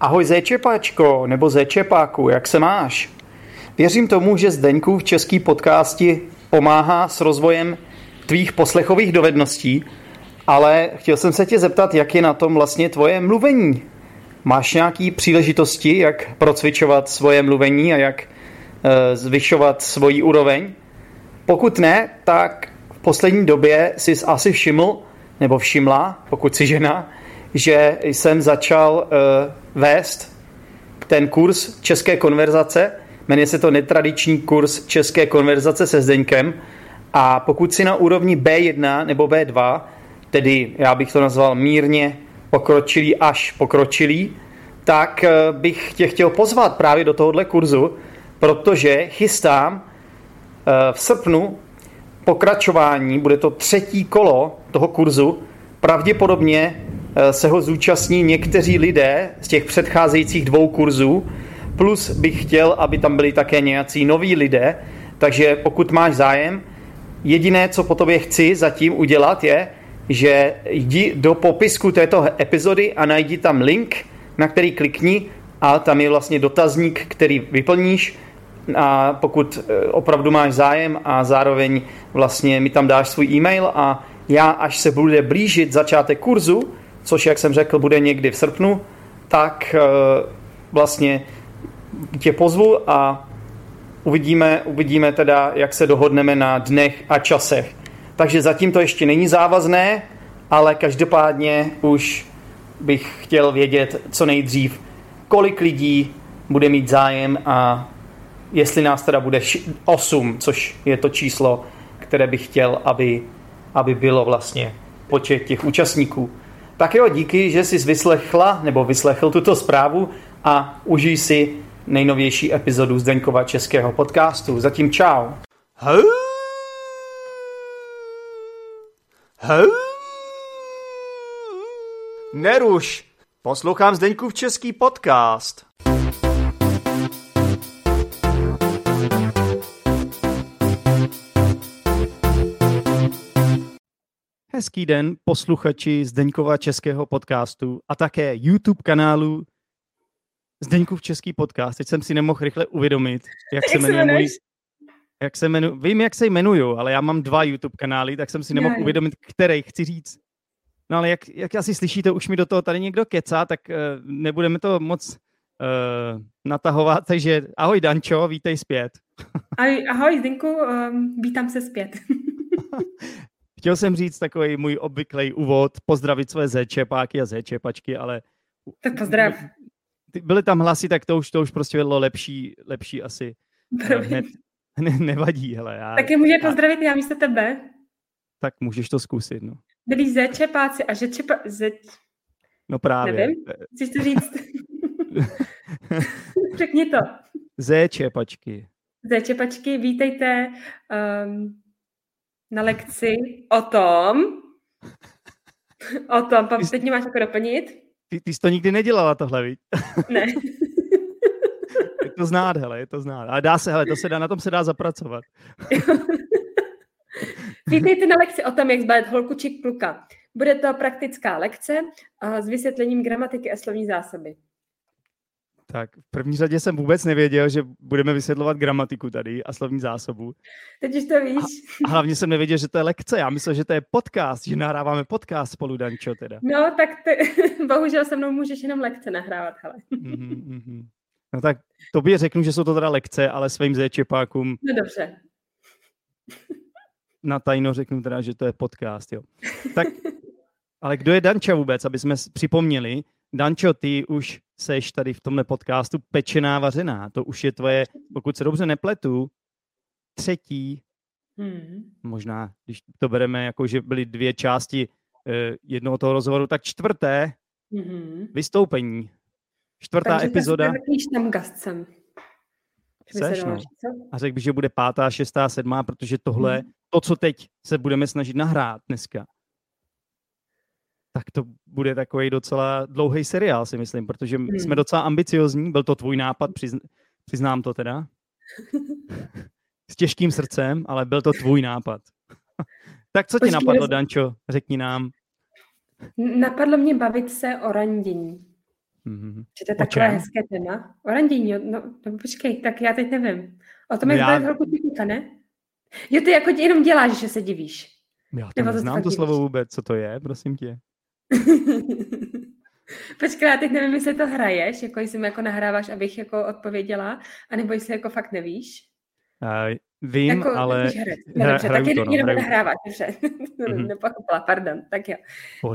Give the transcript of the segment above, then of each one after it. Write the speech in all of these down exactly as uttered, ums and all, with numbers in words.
Ahoj Zéčepáčko, nebo Zéčepáku, jak se máš? Věřím tomu, že Zdeňkův český podcast ti pomáhá s rozvojem tvých poslechových dovedností, ale chtěl jsem se tě zeptat, jak je na tom vlastně tvoje mluvení. Máš nějaké příležitosti, jak procvičovat svoje mluvení a jak e, zvyšovat svoji úroveň? Pokud ne, tak v poslední době jsi asi všiml, nebo všimla, pokud jsi žena, že jsem začal uh, vést ten kurz české konverzace. Jmenuje se to netradiční kurz české konverzace se Zdeňkem. A pokud jsi na úrovni bé jedna nebo bé dva, tedy já bych to nazval mírně pokročilý až pokročilý, tak uh, bych tě chtěl pozvat právě do tohohle kurzu, protože chystám uh, v srpnu pokračování, bude to třetí kolo toho kurzu, pravděpodobně se ho zúčastní někteří lidé z těch předcházejících dvou kurzů, plus bych chtěl, aby tam byli také nějací noví lidé, takže pokud máš zájem, jediné, co po tobě chci zatím udělat je, že jdi do popisku této epizody a najdi tam link, na který klikni a tam je vlastně dotazník, který vyplníš a pokud opravdu máš zájem a zároveň vlastně mi tam dáš svůj e-mail a já, až se bude blížit začátek kurzu, což, jak jsem řekl, bude někdy v srpnu, tak vlastně tě pozvu a uvidíme, uvidíme teda, jak se dohodneme na dnech a časech. Takže zatím to ještě není závazné, ale každopádně už bych chtěl vědět co nejdřív, kolik lidí bude mít zájem a jestli nás teda bude osm, což je to číslo, které bych chtěl, aby, aby bylo vlastně počet těch účastníků. Tak jo, díky, že jsi vyslechla nebo vyslechl tuto zprávu a užij si nejnovější epizodu Zdeňkova českého podcastu. Zatím čau. Hau. Hau. Neruš, poslouchám Zdeňkův český podcast. Hezký den, posluchači Zdeňkova českého podcastu a také YouTube kanálu Zdeňkův český podcast. Teď jsem si nemohl rychle uvědomit, jak, jak se jmenuje můj... Jak se jmenuji. Vím, jak se jmenuju, ale já mám dva YouTube kanály, tak jsem si nemohl Jaj. uvědomit, který chci říct. No ale jak, jak asi slyšíte, už mi do toho tady někdo kecá, tak uh, nebudeme to moc uh, natahovat. Takže ahoj Dančo, vítej zpět. Ahoj, ahoj Zdeňku, um, vítám se zpět. Chtěl jsem říct takový můj obvyklý úvod, pozdravit své zéčepáky a zéčepačky, ale... Tak pozdrav. Byly tam hlasy, tak to už, to už prostě bylo lepší, lepší asi. Ne, ne, nevadí, hele. Já, tak je může pozdravit já místo tebe. Tak můžeš to zkusit, no. Byli zéčepáci a žečepa... Zeč... No právě. Nevím, chceš to říct? Řekni to. Zéčepačky. Zéčepačky, vítejte... Um... na lekci o tom, o tom, ty, teď mě máš jako doplnit. Ty, ty jsi to nikdy nedělala tohle, viď? Ne. Je to znát, hele, je to znát. Ale dá se, hele, to se dá, na tom se dá zapracovat. Vítejte na lekci o tom, jak zbavit holku či kluka. Bude to praktická lekce s vysvětlením gramatiky a slovní zásoby. Tak v první řadě jsem vůbec nevěděl, že budeme vysvětlovat gramatiku tady a slovní zásobu. Teď už to víš. A hlavně jsem nevěděl, že to je lekce. Já myslel, že to je podcast, že nahráváme podcast spolu, Dančo, teda. No, tak ty, bohužel se mnou můžeš jenom lekce nahrávat, hele. Mm-hmm, mm-hmm. No tak tobě řeknu, že jsou to teda lekce, ale svým zéčepákům... No dobře. Na tajno řeknu teda, že to je podcast, jo. Tak, ale kdo je Danča vůbec, aby jsme připomněli? Dančo, ty už seš tady v tomhle podcastu pečená vařená. To už je tvoje, pokud se dobře nepletu, třetí, hmm. možná, když to bereme jako, že byly dvě části eh, jednoho toho rozhovoru, tak čtvrté hmm. vystoupení. Čtvrtá Takže epizoda. Takže tam gastcem. Seš, no. A řekl bych, že bude pátá, šestá, sedmá, protože tohle, hmm. to, co teď se budeme snažit nahrát dneska, tak to bude takový docela dlouhý seriál, si myslím, protože hmm. jsme docela ambiciozní. Byl to tvůj nápad, přizn- přiznám to teda. S těžkým srdcem, ale byl to tvůj nápad. Tak co ti Počkej, napadlo, Dančo? Řekni nám. Napadlo mě bavit se o randění. Mm-hmm. Že to je takové hezké téma. O randění, no, no počkej, tak já teď nevím. O tom je já... trochu těkuta, ne? Jo, ty jako jenom děláš, že se divíš. Já to neznám to slovo vůbec, co to je, prosím tě. Počkej, já teď nevím, jestli to hraješ, jako jestli mi jako nahráváš, abych jako odpověděla, anebo jestli jako fakt nevíš. Uh, vím, jako, ale... No, dobře, tak jenom, no, jenom nahráváš, dobře. Mm-hmm. Nepochopila, pardon, tak jo.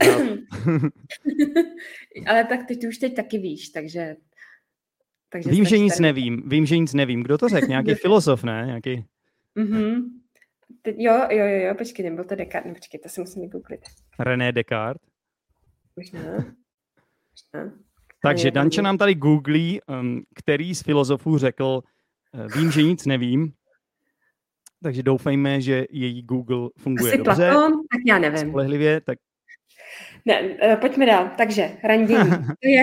Ale tak ty, ty už teď taky víš, takže... takže vím, že nic tady... nevím, vím, že nic nevím. Kdo to řekl? Nějaký filozof, ne? Nějaký... Mm-hmm. Ty, jo, jo, jo, jo, počkej, nebyl to Descartes, no, počkej, to si musím vygooglit. René Descartes. Možná. Možná. Takže Danča nám tady googlí, um, který z filozofů řekl, uh, vím, že nic nevím, takže doufejme, že její Google funguje asi dobře. Platón, tak já nevím. Spolehlivě, tak... Ne, uh, pojďme dál. Takže randění. To je,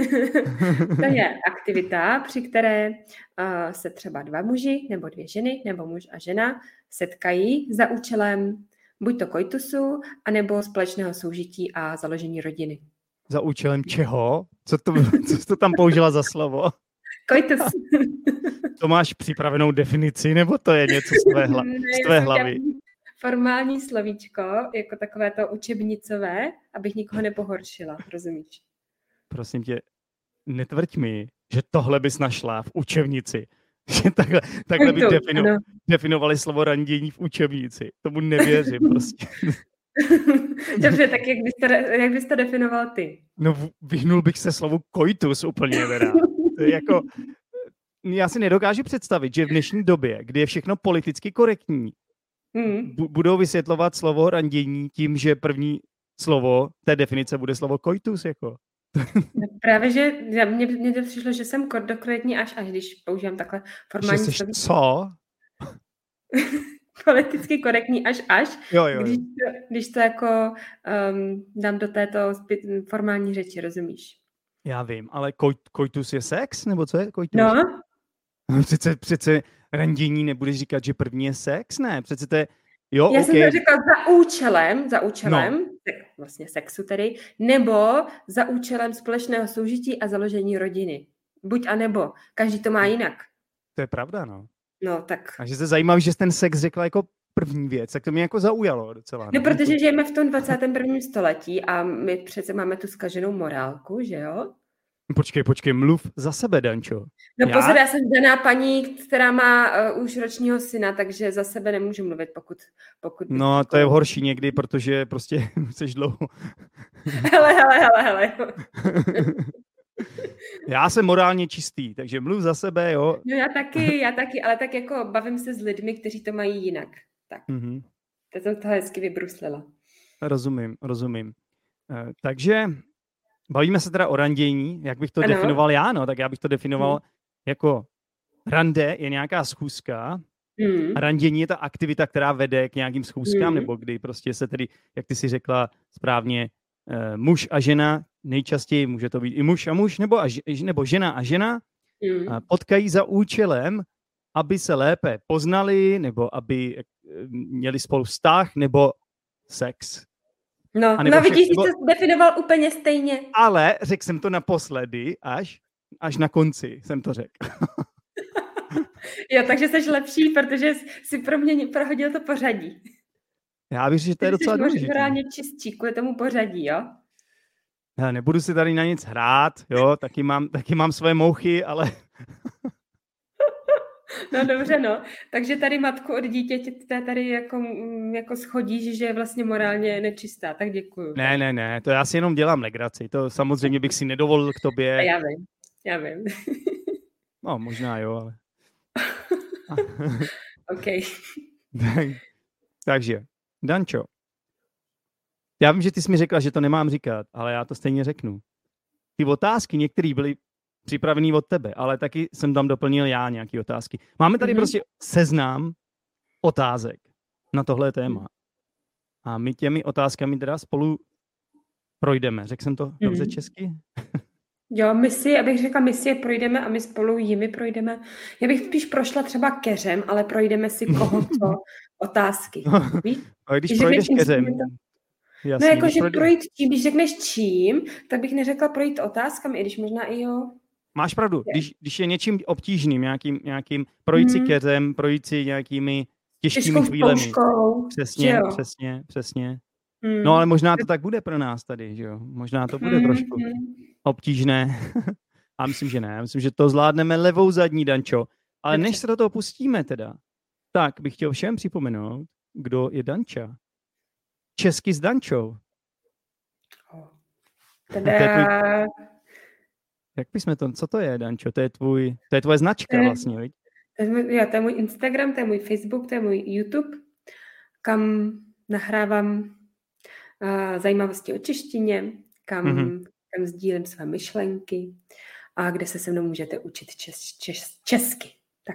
to je aktivita, při které uh, se třeba dva muži, nebo dvě ženy, nebo muž a žena setkají za účelem buď to koitusu, anebo společného soužití a založení rodiny. Za účelem čeho? Co to, co jsi to tam použila za slovo? Koitus. To máš připravenou definici, nebo to je něco z tvé, hla, z tvé hlavy? Formální slovíčko, jako takové to učebnicové, abych nikoho nepohoršila, rozumíš? Prosím tě, netvrď mi, že tohle bys našla v učebnici. Že takhle, takhle by defino, definovali slovo randění v učebnici. Tomu nevěřím prostě. Dobře, tak jak bys, to, jak bys to definoval ty? No vyhnul bych se slovu koitus úplně teda. To je jako, já si nedokážu představit, že v dnešní době, kdy je všechno politicky korektní, hmm. budou vysvětlovat slovo randění tím, že první slovo té definice bude slovo koitus, jako. Právě, že mně, mně to přišlo, že jsem konkrétní až až, když používám takhle formální sloví. Co? Politicky korektní až až, jo, jo, jo. Když, to, když to jako um, dám do této formální řeči, rozumíš? Já vím, ale koj, koitus je sex, nebo co je koitus? No. Přece, přece randění nebudeš říkat, že první je sex, ne? Přece to je, jo, Já okay. jsem to řekla za účelem, za účelem, no. vlastně sexu tedy, nebo za účelem společného soužití a založení rodiny. Buď a nebo. Každý to má jinak. To je pravda, no. No, tak. A že se zajímavý, že jsi ten sex řekla jako první věc, tak to mě jako zaujalo docela. No, protože žijeme v tom dvacátém prvním století a my přece máme tu zkaženou morálku, že jo? Počkej, počkej, mluv za sebe, Dančo. No já? Pozor, já jsem daná paní, která má uh, už ročního syna, takže za sebe nemůžu mluvit, pokud... pokud no, to je horší někdy, protože prostě chceš dlouho. hele, hele, hele, hele. Já jsem morálně čistý, takže mluv za sebe, jo. No já taky, já taky, ale tak jako bavím se s lidmi, kteří to mají jinak. Tak, mm-hmm. to jsem to hezky vybruslila. Rozumím, rozumím. Uh, takže... Bavíme se teda o randění, jak bych to ano. definoval já, no, tak já bych to definoval hmm. jako rande je nějaká schůzka hmm. a randění je ta aktivita, která vede k nějakým schůzkám, hmm. nebo kdy prostě se tedy, jak ty si řekla správně, eh, muž a žena, nejčastěji může to být i muž a muž, nebo, a, nebo žena a žena, hmm. a potkají za účelem, aby se lépe poznali, nebo aby eh, měli spolu vztah, nebo sex. No, no vidíš, že jsi to definoval úplně stejně. Ale řekl jsem to naposledy, až, až na konci jsem to řekl. Jo, takže jsi lepší, protože jsi pro mě prohodil to pořadí. Já bych, že to je docela důležité. Jsi morálně čistší kvůli tomu pořadí, jo? Já nebudu si tady na nic hrát, jo, taky mám, taky mám své mouchy, ale... No dobře, no. Takže tady matku od dítěte tady jako, jako schodíš, že je vlastně morálně nečistá, tak děkuju. Ne, ne, ne, to já si jenom dělám legraci, to samozřejmě bych si nedovolil k tobě. Já vím, já vím. No, možná jo, ale... OK. Takže, Dančo, já vím, že ty jsi mi řekla, že to nemám říkat, ale já to stejně řeknu. Ty otázky některé byly připravený od tebe, ale taky jsem tam doplnil já nějaké otázky. Máme tady mm-hmm. prostě seznam otázek na tohle téma. A my těmi otázkami teda spolu projdeme. Řekl jsem to mm-hmm. dobře česky? Jo, my si, abych řekla, my si je projdeme a my spolu jimi projdeme. Já bych spíš prošla třeba keřem, ale projdeme si koho co otázky. Víš? A když Když projdeš keřem, to... Jasný, no jakože projde... projít tím, když řekneš čím, tak bych neřekla projít otázkami, i když možná i jo. Máš pravdu, když, když je něčím obtížným, nějakým, nějakým projít si Hmm. keřem, projít si nějakými těžkými Těžkou chvílemi. zkouškou, Přesně, že jo? přesně, přesně. Hmm. No ale možná to tak bude pro nás tady, že jo? Možná to bude Hmm. trošku obtížné. A myslím, že ne. Myslím, že to zvládneme levou zadní, Dančo. Ale Dobře. než se do toho pustíme teda, tak bych chtěl všem připomenout, kdo je Danča. Česky s Dančou. Teda... To je tvůj... Jak bychom to, co to je, Dančo? To je tvůj, to je tvoje značka vlastně, viď? To je, můj, jo, to je můj Instagram, to je můj Facebook, to je můj YouTube, kam nahrávám uh, zajímavosti o češtině, kam, mm-hmm. kam sdílím své myšlenky a kde se se mnou můžete učit čes, čes, česky. Tak.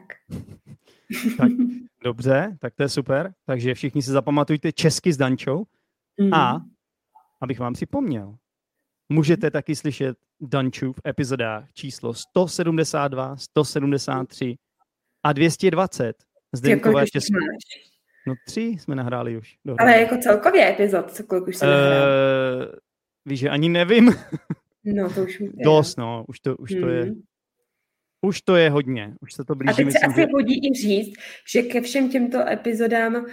Tak, dobře, tak to je super. Takže všichni si zapamatujte Česky s Dančou. Mm. A abych vám připomněl, můžete taky slyšet Danču v epizodách číslo sto sedmdesát dva, sto sedmdesát tři a dvě stě dvacet. Zdeňkové Česky. No tři jsme nahráli už. Dohromady. Ale jako celkově epizod, co kolik už se nahrál? Uh, víš, že ani nevím. No to už je. Dost, no, už to, už to hmm. je. Už to je hodně, už se to blíží. A teď myslím, se asi že... hodí i říct, že ke všem těmto epizodám uh,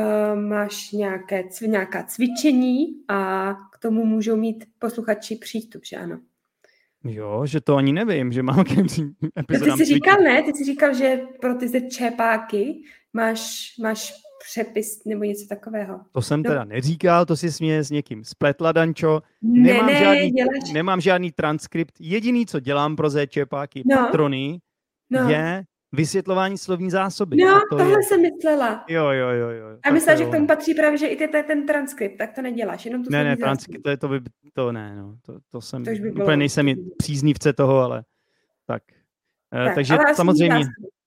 máš nějaké, nějaká cvičení a k tomu můžou mít posluchači přístup, že ano? Jo, že to ani nevím, že mám k těm epizodám no ty jsi cvičení. říkal, ne? Ty jsi říkal, že pro ty zečepáky máš, máš přepis nebo něco takového. To jsem no. teda neříkal, to si směje s někým spletla, Dančo. Nemám, ne, ne, žádný, děláš... nemám žádný transkript. Jediný, co dělám pro zečepáky no. patrony, no. je vysvětlování slovní zásoby. No, to tohle je... jsem myslela. Jo, jo, jo. jo. A myslela, že k tomu patří právě, že i ty, ten transkript, tak to neděláš, jenom to Ne, ne, transkript, to, je, to by, to ne, no. To, to jsem, to by úplně nejsem příznivce toho, ale tak. tak Takže ale samozřejmě...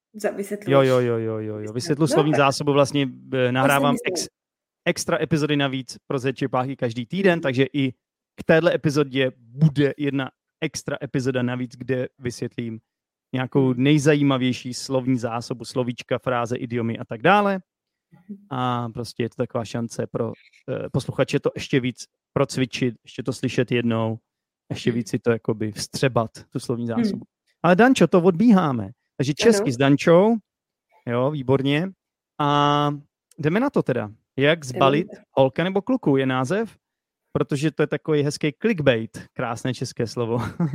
Jo, jo, jo, jo, jo, jo. Vysvětlu no, slovní tak. zásobu, vlastně nahrávám ex, extra epizody navíc pro zečepáky každý týden, takže i k téhle epizodě bude jedna extra epizoda navíc, kde vysvětlím nějakou nejzajímavější slovní zásobu, slovíčka, fráze, idiomy a tak dále. A prostě je to taková šance pro eh, posluchače to ještě víc procvičit, ještě to slyšet jednou, ještě víc si to jakoby vstřebat, tu slovní zásobu. Hmm. Ale Dančo, to odbíháme. Takže česky ano. s Dančou, jo, výborně. A jdeme na to teda. Jak zbalit holka nebo kluku je název, protože to je takový hezký clickbait, krásné české slovo.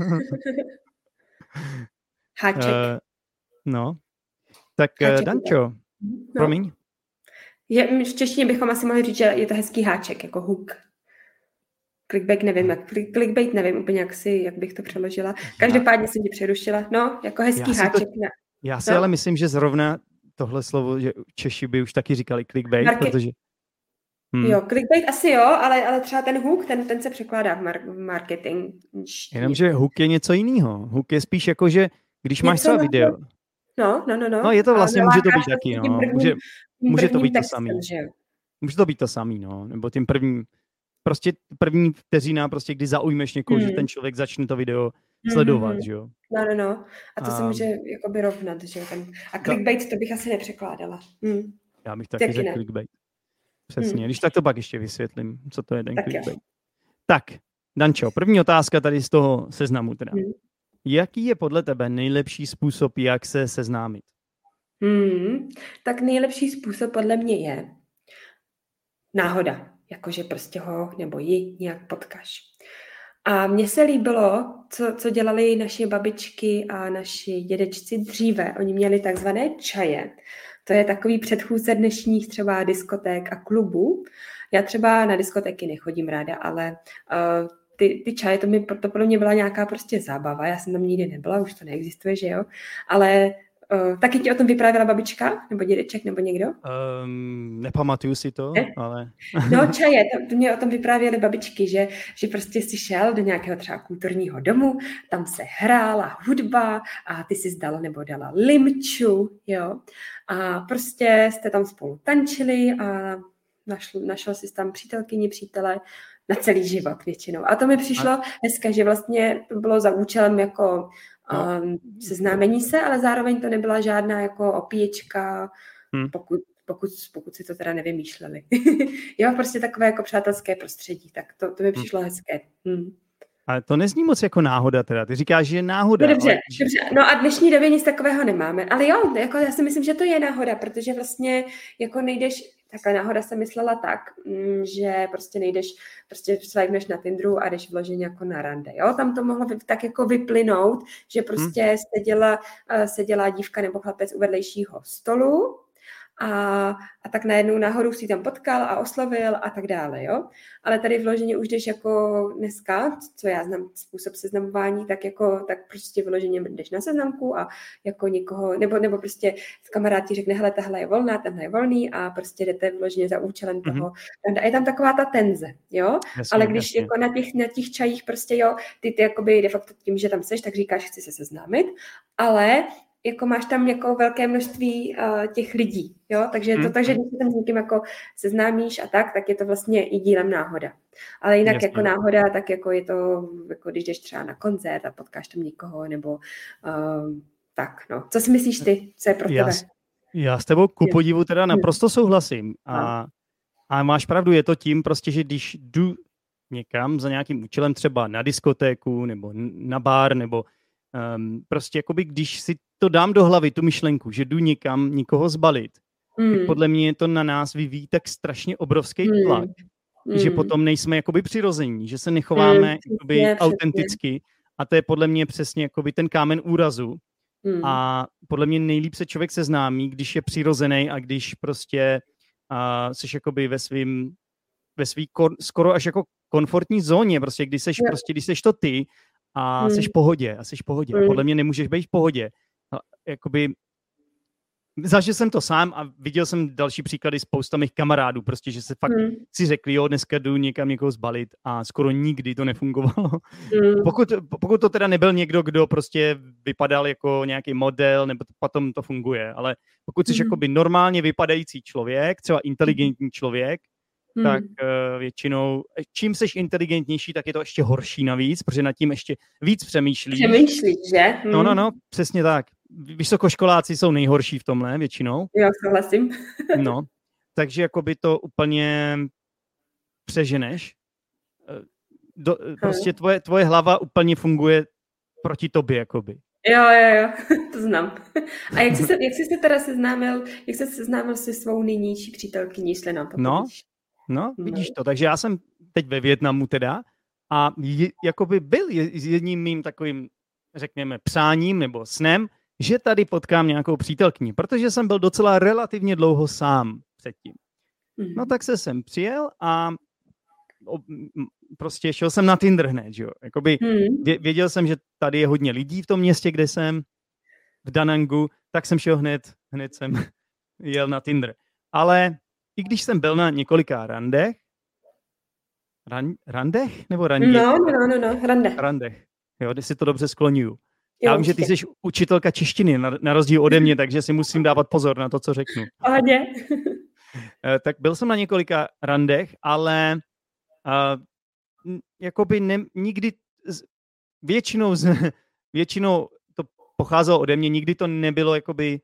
Háček. Uh, no, tak háček, Dančo, no. promiň. Je, v češtině bychom asi mohli říct, že je to hezký háček, jako hook. Clickbait nevím, jak, clickbait nevím úplně, jak, si, jak bych to přeložila. Každopádně jsem tě přerušila. No, jako hezký já háček. To, já si no. ale myslím, že zrovna tohle slovo, že Češi by už taky říkali clickbait, Market... protože... Hmm. Jo, clickbait asi jo, ale, ale třeba ten hook, ten, ten se překládá v, mar- v marketing. Jenomže hook je něco jiného. Hook je spíš jako, že když máš třeba video... No, no, no, no. No je to vlastně, může to být taky, no. Může, může to být to samý. Může to být to samý, no. Nebo tím prvním... Prostě první vteřina, prostě kdy zaujmeš někoho, hmm. že ten člověk začne to video sledovat, mm-hmm. že jo. No, no, no. A to a... se může jakoby rovnat, že jo. Ten... A clickbait to... to bych asi nepřekládala. Hmm. Já bych taky řekl clickbait. Přesně. Hmm. Když tak to pak ještě vysvětlím, co to je ten tak clickbait. Jo. Tak, Dančo, první otázka tady z toho seznamu teda. Hmm. Jaký je podle tebe nejlepší způsob, jak se seznámit? Hmm. Tak nejlepší způsob podle mě je náhoda. Jakože prostě ho nebo ji nějak potkáš. A mně se líbilo, co, co dělali naše babičky a naši dědečci dříve. Oni měli takzvané čaje. To je takový předchůdce dnešních třeba diskoték a klubů. Já třeba na diskotéky nechodím ráda, ale uh, ty, ty čaje, to, mi, to pro mě byla nějaká prostě zábava. Já jsem tam nikdy nebyla, už to neexistuje, že jo? Ale Uh, taky ti o tom vyprávěla babička? Nebo dědeček, nebo někdo? Um, nepamatuju si to, ne? ale... No čaje, to, to mě o tom vyprávěly babičky, že, že prostě si šel do nějakého třeba kulturního domu, tam se hrála hudba a ty si zdal nebo dala limču, jo. A prostě jste tam spolu tančili a našl, našel jsi tam přítelkyni, přítele na celý život většinou. A to mi přišlo a... dneska, že vlastně to bylo za účelem jako Um, seznámení se, ale zároveň to nebyla žádná jako opíječka, hmm. pokud pokud, pokud si to teda nevymýšleli. Jo, prostě takové jako přátelské prostředí, tak to, to mi přišlo hmm. hezké. Hmm. Ale to nezní moc jako náhoda teda. Ty říkáš, že je náhoda. No dobře, ale... dobře. No a v dnešní době nic takového nemáme. Ale jo, jako já si myslím, že to je náhoda, protože vlastně jako nejdeš, takhle náhoda jsem myslela tak, že prostě nejdeš, prostě swipeneš na Tinderu a jdeš vloženě jako na rande, jo. Tam to mohlo tak jako vyplynout, že prostě hmm. seděla, seděla dívka nebo chlapec u vedlejšího stolu, A, a tak najednou náhodou si tam potkal a oslovil a tak dále, jo. Ale tady vloženě už jdeš jako dneska, co já znám způsob seznamování, tak jako, tak prostě vloženě jdeš na seznamku a jako někoho, nebo, nebo prostě kamarád ti řekne, hele, tahle je volná, tenhle je volný a prostě jdete vloženě za účelem toho. Mm-hmm. A je tam taková ta tenze, jo. Jasně, ale když jasně. jako na těch, na těch čajích prostě, jo, ty, ty jakoby de facto tím, že tam seš, tak říkáš, chci se seznámit, ale jako máš tam jako velké množství uh, těch lidí, jo, takže je to hmm. tak, že když se tam s někým jako seznámíš a tak, tak je to vlastně i dílem náhoda. Ale jinak Jasně. jako náhoda, tak jako je to, jako když jdeš třeba na koncert a potkáš tam někoho, nebo uh, tak, no. Co si myslíš ty, co je pro já, tebe? Já s tebou ku podivu teda naprosto souhlasím a, a máš pravdu, je to tím prostě, že když jdu někam za nějakým účelem, třeba na diskotéku, nebo na bar, nebo um, prostě jakoby, když si to dám do hlavy, tu myšlenku, že jdu někam někoho zbalit, mm. tak podle mě to na nás vyvíjí tak strašně obrovský tlak, mm. že potom nejsme jakoby přirození, že se nechováme mm. jakoby je, autenticky a to je podle mě přesně jakoby ten kámen úrazu mm. a podle mě nejlíp se člověk seznámí, když je přirozený a když prostě uh, seš jakoby ve svým ve svý kor, skoro až jako komfortní zóně, prostě když seš, prostě, když seš to ty a mm. seš v pohodě a seš v pohodě. Mm. Podle mě nemůžeš být v pohodě. Jakoby, zažil jsem to sám a viděl jsem další příklady spousta mých kamarádů, prostě, že se fakt hmm. si řekli, jo, dneska jdu někam někoho zbalit a skoro nikdy to nefungovalo. Hmm. Pokud, pokud to teda nebyl někdo, kdo prostě vypadal jako nějaký model, nebo to, potom to funguje, ale pokud jsi hmm. jakoby normálně vypadající člověk, třeba inteligentní člověk, hmm. tak uh, většinou, čím seš inteligentnější, tak je to ještě horší navíc, protože nad tím ještě víc přemýšlíš. Přemýšlíš, že? Hmm. No, no, no, přesně tak. Vysokoškoláci jsou nejhorší v tomhle většinou. Já souhlasím. No, takže jakoby to úplně přeženeš. Do, prostě tvoje, tvoje hlava úplně funguje proti tobě, jakoby. Jo, jo, jo, to znám. A jak jsi se, jak jsi se teda seznámil, jak jsi se seznámil se svou nynější přítelkyní, jestli nám to no, no, vidíš to. Takže já jsem teď ve Vietnamu teda a je, jakoby byl jedním mým takovým, řekněme, přáním nebo snem, že tady potkám nějakou přítelkyni, protože jsem byl docela relativně dlouho sám předtím. Mm. No tak se sem přijel a o, prostě šel jsem na Tinder hned, že jo. Jakoby mm. věděl jsem, že tady je hodně lidí v tom městě, kde jsem, v Da Nangu, tak jsem šel hned, hned jsem jel na Tinder. Ale i když jsem byl na několika randech, ran, randech nebo randě? No, no, no, no, randech. Randech, jo, když si to dobře skloňuju. Já vím, že ty jsi učitelka češtiny, na, na rozdíl ode mě, takže si musím dávat pozor na to, co řeknu. Pohodě. Tak byl jsem na několika randech, ale uh, jakoby ne, nikdy, většinou, z, většinou to pocházelo ode mě, nikdy to nebylo jakoby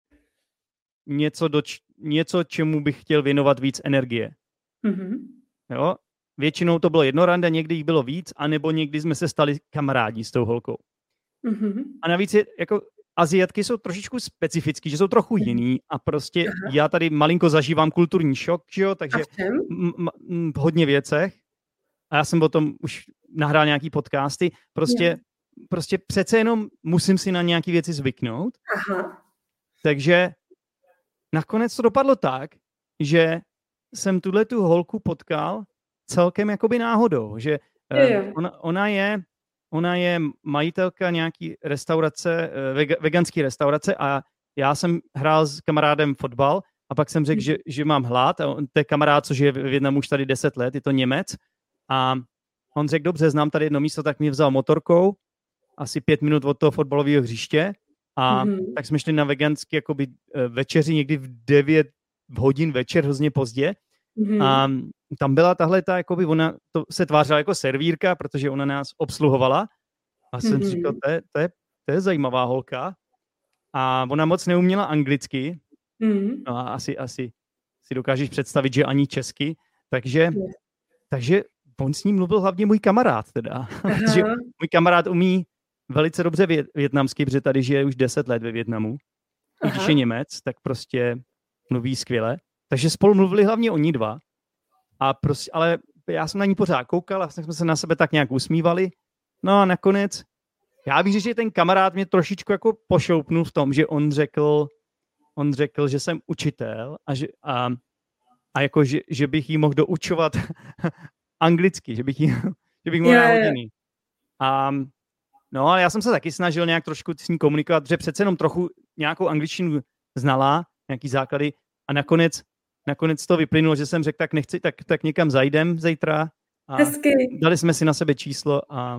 něco, do, něco čemu bych chtěl věnovat víc energie. Mm-hmm. Jo? Většinou to bylo jedno rande, někdy jich bylo víc, anebo někdy jsme se stali kamarádi s tou holkou. Mm-hmm. A navíc je, jako Aziatky jsou trošičku specifický, že jsou trochu jiný a prostě Aha. já tady malinko zažívám kulturní šok, že jo, takže m- m- v hodně věcech a já jsem o tom už nahrál nějaký podcasty, prostě, yeah. prostě přece jenom musím si na nějaký věci zvyknout. Aha. Takže nakonec to dopadlo tak, že jsem tuhle tu holku potkal celkem jakoby náhodou, že yeah. ona, ona je Ona je majitelka nějaký restaurace, vega, veganský restaurace a já jsem hrál s kamarádem fotbal a pak jsem řekl, že, že mám hlad a on, to je kamarád, což je v Vietnamu už tady deset let, je to Němec a on řekl, dobře, znám tady jedno místo, tak mě vzal motorkou asi pět minut od toho fotbalového hřiště a mm-hmm. tak jsme šli na veganský jakoby večeři někdy v devět hodin večer, hrozně pozdě. Mm-hmm. A tam byla tahle ta, jakoby ona to se tvářila jako servírka, protože ona nás obsluhovala a jsem mm-hmm. říkal, to je, to, je, to je zajímavá holka a ona moc neuměla anglicky, Mm. No a asi, asi si dokážeš představit, že ani česky. Takže, takže on s ním mluvil hlavně můj kamarád teda. Protože můj kamarád umí velice dobře vě- větnamsky, protože tady žije už deset let ve Vietnamu. I když je Němec, tak prostě mluví skvěle. Takže spolu mluvili hlavně oni dva. A prostě, ale já jsem na ní pořád koukal a jsme se na sebe tak nějak usmívali. No a nakonec, já bych řekl, že ten kamarád mě trošičku jako pošoupnul v tom, že on řekl, on řekl, že jsem učitel a, že, a, a jako, že, že bych jí mohl doučovat anglicky, že bych jí, že bych mohl yeah. hodiny. A no, ale já jsem se taky snažil nějak trošku s ní komunikovat, že přece jenom trochu nějakou angličtinu znala, nějaký základy a nakonec, nakonec to vyplynulo, že jsem řekl, tak nechci, tak, tak někam zajdem zítra a hezky. Dali jsme si na sebe číslo a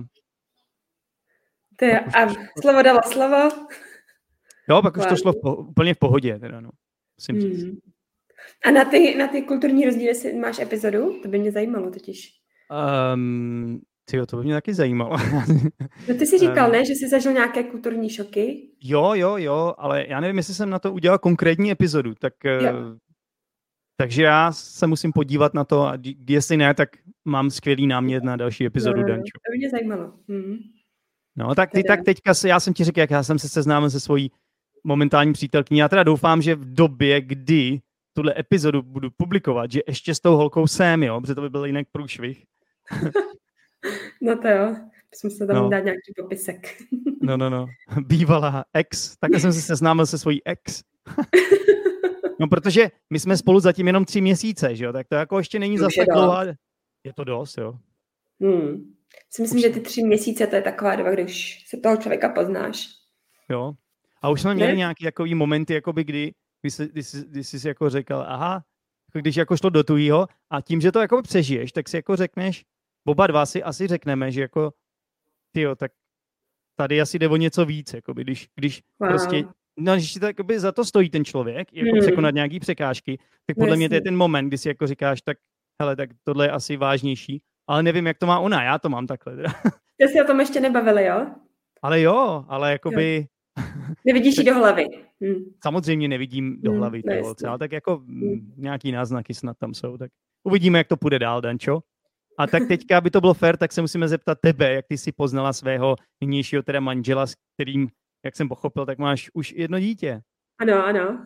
to je, a slovo dalo slovo. Jo, pak už to šlo v po, úplně v pohodě. Teda, no. Musím říct. Hmm. A na ty, na ty kulturní rozdíly si máš epizodu? To by mě zajímalo totiž. Um, tyjo, to by mě taky zajímalo. No ty jsi říkal, um, ne, že jsi zažil nějaké kulturní šoky? Jo, jo, jo, ale já nevím, jestli jsem na to udělal konkrétní epizodu, tak jo. Takže já se musím podívat na to a jestli ne, tak mám skvělý námět na další epizodu, no, Dančo. To by mě zajímalo. Hmm. No, tak ty teda. tak teďka, já jsem ti řekl, jak já jsem se seznámil se svojí momentální přítelkyní. Já teda doufám, že v době, kdy tuhle epizodu budu publikovat, že ještě s tou holkou jsem, jo, protože to by byl jinak průšvih. No to jo, jsme se tam no. dát nějaký popisek. no, no, no. Bývalá ex. Takhle jsem se seznámil se svojí ex. No, protože my jsme spolu zatím jenom tři měsíce, že jo, tak to jako ještě není zase tak dlouhá. Je to dost, jo. Hmm. Si myslím, už... že ty tři měsíce to je taková doba, kdy už se toho člověka poznáš. Jo. A už jsme měli ne? nějaký takový momenty, jakoby kdy, kdy, jsi, kdy, jsi, kdy jsi jako řekl, aha, když jako šlo do tujího a tím, že to jako přežiješ, tak si jako řekneš, oba dva si asi řekneme, že jako, tyjo, tak tady asi jde o něco víc, jakoby, když, když wow. prostě, no, když si to jakoby za to stojí ten člověk, jako hmm. překonat nějaký překážky, tak podle no, mě to je ten moment, kdy si jako říkáš, tak hele, tak tohle je asi vážnější, ale nevím, jak to má ona, já to mám takhle. Ty si o tom ještě nebavili, jo? Ale jo, ale jakoby... Jo. Nevidíš jí do hlavy. Hmm. Samozřejmě nevidím do hlavy, hmm, holce, ale tak jako hmm. nějaký náznaky snad tam jsou, tak uvidíme, jak to půjde dál, Dančo. A tak teďka, aby to bylo fér, tak se musíme zeptat tebe, jak ty jsi poznala svého nynějšího teda manžela, s kterým, jak jsem pochopil, tak máš už jedno dítě. Ano, ano.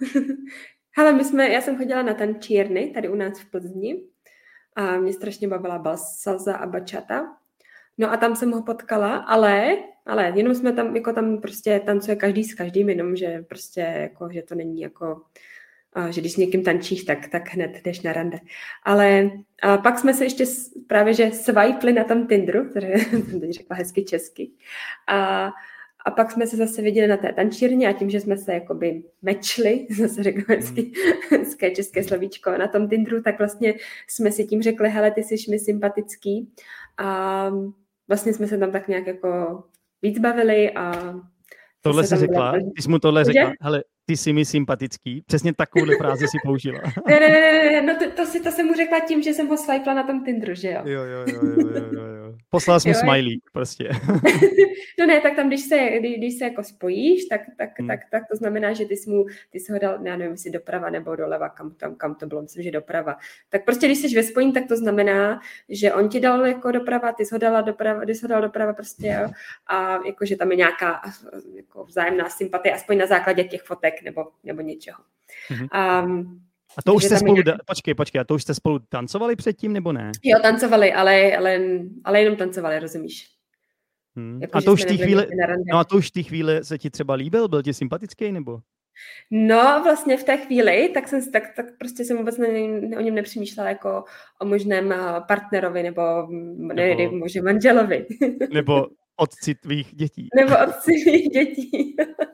Hele, my jsme, já jsem chodila na tančírny tady u nás v Plzni a mě strašně bavila salsa a bachata. No a tam jsem ho potkala, ale, ale jenom jsme tam, jako tam prostě tancuje každý s každým, jenom že prostě jako, že to není jako, že když s někým tančíš, tak, tak hned jdeš na rande. Ale a pak jsme se ještě právě, že swipli na tom Tinderu, které jsem teď řekla hezky česky. A, a pak jsme se zase viděli na té tančírně a tím, že jsme se jakoby mečli, zase řekla hezky, hezké české slovíčko na tom Tinderu, tak vlastně jsme si tím řekli, hele, ty jsi mi sympatický. A vlastně jsme se tam tak nějak jako víc bavili a... Tohle jsi řekla? Byla... Ty jsi mu tohle řekla? Hele, ty jsi mi sympatický. Přesně takovouhle frázi si použila. ne, ne, ne, ne, no to, to, si, to jsem mu řekla tím, že jsem ho swipela na tom Tinderu, že jo? Jo, jo, jo, jo, jo, jo. Poslala jsem mu smajlík, prostě. No ne, tak tam, když se, když, když se jako spojíš, tak, tak, hmm. tak, tak to znamená, že ty jsi mu, ty jsi ho dal, já nevím, jestli doprava nebo doleva, kam, tam, kam to bylo, myslím, že doprava. Tak prostě, když jsi ve spojení, tak to znamená, že on ti dal jako doprava, ty jsi ho dala doprava, ty jsi ho dal doprava prostě, jo? A jako, že tam je nějaká jako vzájemná sympatie, aspoň na základě těch fotek nebo, nebo něčeho. Hmm. Um, A to už jste spolu, nějaký... počkej, počkej, a to už jste spolu tancovali předtím, nebo ne? Jo, tancovali, ale, ale, ale jenom tancovali, rozumíš? Hmm. Jako, a, to už ty chvíle, no a to už ty chvíle se ti třeba líbil? Byl ti sympatický, nebo? No, vlastně v té chvíli, tak jsem tak, tak prostě jsem vůbec ne, ne, o něm nepřemýšlela jako o možném partnerovi, nebo, nebo... ne, možná manželovi. Nebo otci tvých dětí. Nebo otci tvých dětí.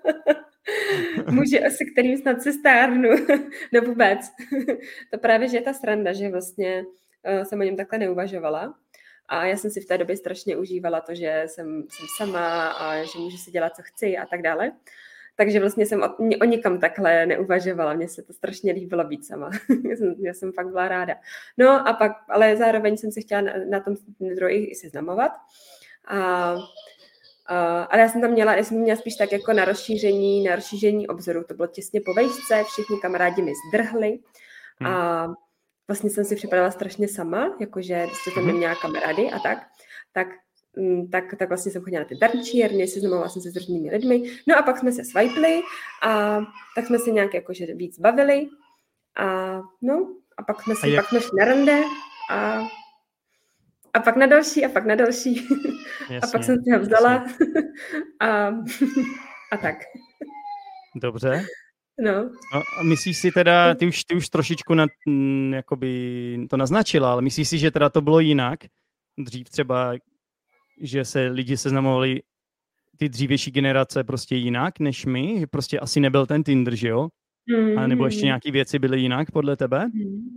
Muži, se kterým snad se stárnu. No vůbec. To právě, že je ta sranda, že vlastně uh, jsem o něm takhle neuvažovala. A já jsem si v té době strašně užívala to, že jsem, jsem sama a že můžu si dělat, co chci a tak dále. Takže vlastně jsem o, o nikam takhle neuvažovala. Mně se to strašně líbilo být sama. já, jsem, já jsem fakt byla ráda. No a pak, ale zároveň jsem se chtěla na, na tom druhý i seznamovat. A ale já jsem tam měla, já jsem měla spíš tak jako na rozšíření, na rozšíření obzoru. To bylo těsně po vejšce, všichni kamarádi mi zdrhli a vlastně jsem si připadala strašně sama, jakože jsem neměla kamarády a tak, tak Tak, tak vlastně jsem chodila na ty darčírny, seznamovala jsem se s různými lidmi. No a pak jsme se swipeli a tak jsme se nějak jakože víc bavili a no a pak jsme, si, pak jsme šli na rande a, a pak na další a pak na další. Jasně, a pak jsem si ho vzala a, a tak. Dobře. No. A myslíš si teda, ty už, ty už trošičku na, m, jakoby to naznačila, ale myslíš si, že teda to bylo jinak? Dřív třeba že se lidi seznamovali ty dřívější generace prostě jinak než my, že prostě asi nebyl ten Tinder, že jo? Mm. A nebo ještě nějaký věci byly jinak podle tebe?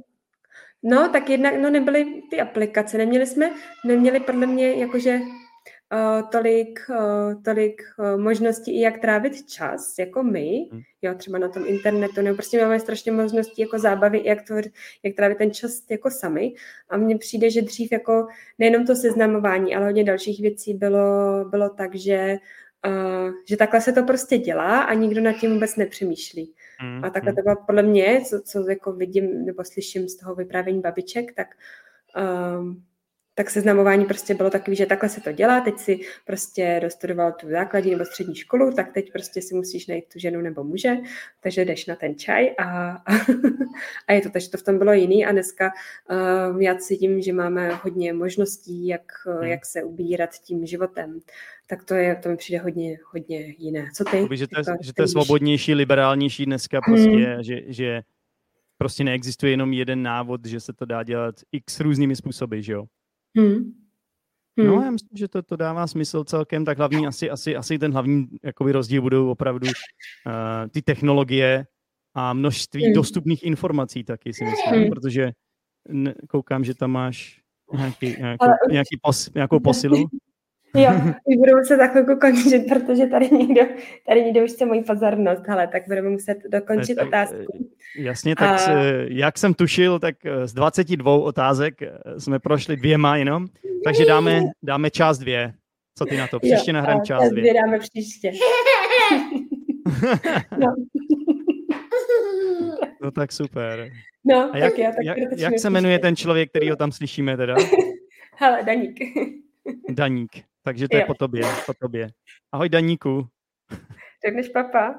No, tak jednak no, nebyly ty aplikace, neměli jsme, neměli podle mě jakože uh, tolik, uh, tolik uh, možností, jak trávit čas, jako my, mm. jo, třeba na tom internetu, nebo prostě máme strašně možností jako zábavy, jak, to, jak trávit ten čas jako sami. A mně přijde, že dřív jako nejenom to seznamování, ale hodně dalších věcí bylo, bylo tak, že, uh, že takhle se to prostě dělá a nikdo nad tím vůbec nepřemýšlí. Mm. A takhle to bylo podle mě, co, co jako vidím nebo slyším z toho vyprávění babiček, tak um, tak seznamování prostě bylo takový, že takhle se to dělá, teď si prostě dostudoval tu základní nebo střední školu, tak teď prostě si musíš najít tu ženu nebo muže, takže jdeš na ten čaj a, a je to, takže to v tom bylo jiný a dneska uh, já cítím, že máme hodně možností, jak, hmm. jak se ubírat tím životem, tak to je, to mi přijde hodně, hodně jiné. Co ty? Jakoby, že, to je, že to je svobodnější, liberálnější dneska prostě, hmm. že, že prostě neexistuje jenom jeden návod, že se to dá dělat x různými způsoby, že jo? Hmm. Hmm. No, já myslím, že to, to dává smysl celkem, tak hlavní, asi, asi, asi ten hlavní jakoby rozdíl budou opravdu uh, ty technologie a množství hmm. dostupných informací taky si myslím, hmm. protože ne, koukám, že tam máš nějaký, nějakou, Ale... nějaký pos, nějakou posilu. Jo, budeme se za chvilku končit, protože tady někdo, tady někdo už chce moji pozornost, ale tak budeme muset dokončit tak, otázku. Jasně, tak a... jak jsem tušil, tak z dvaceti dvou otázek jsme prošli dvěma jenom, takže dáme, dáme část dvě. Co ty na to? Příště nahrám část dvě. dvě dáme příště. no. no tak super. No, a jak, tak já, tak jak, jak se jmenuje ten člověk, který ho tam slyšíme teda? Hele, Daník. Daník, takže to jo. je po tobě, po tobě. Ahoj Daníku. Řekneš papa?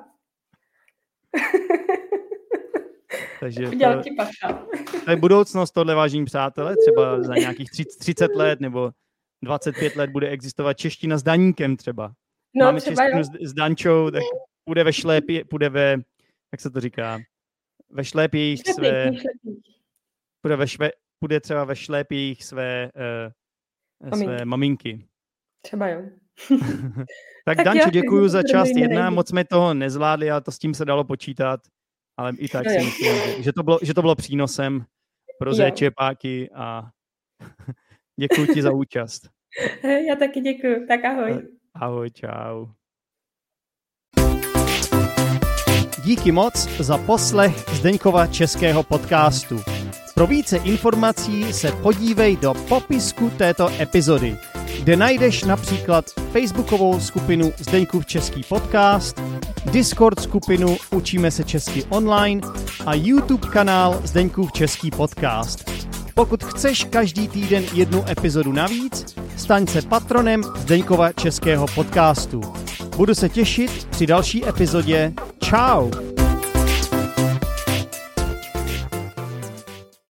Takže Udělám ti papa. To je budoucnost tohle, vážení přátelé, třeba za nějakých třicet let nebo dvacet pět let bude existovat čeština s Daníkem třeba. No, Máme třeba češtinu s, s Dančou, tak půjde ve šlépě, půjde ve, jak se to říká, ve šlépích své, půjde, ve šve, půjde třeba ve šlépích své uh, Maminky. své maminky. Třeba jo. tak, tak Dančo, děkuju za část jedna, moc jsme toho nezvládli, ale to s tím se dalo počítat, ale i tak no si jo. myslím, že, že, to bylo, že to bylo přínosem pro zéčepáky a děkuju ti za účast. Já taky děkuju, tak ahoj. Ahoj, čau. Díky moc za poslech Zdeňkova českého podcastu. Pro více informací se podívej do popisku této epizody, kde najdeš například facebookovou skupinu Zdeňkův český podcast, Discord skupinu Učíme se česky online a YouTube kanál Zdeňkův český podcast. Pokud chceš každý týden jednu epizodu navíc, staň se patronem Zdeňkova českého podcastu. Budu se těšit při další epizodě. Čau!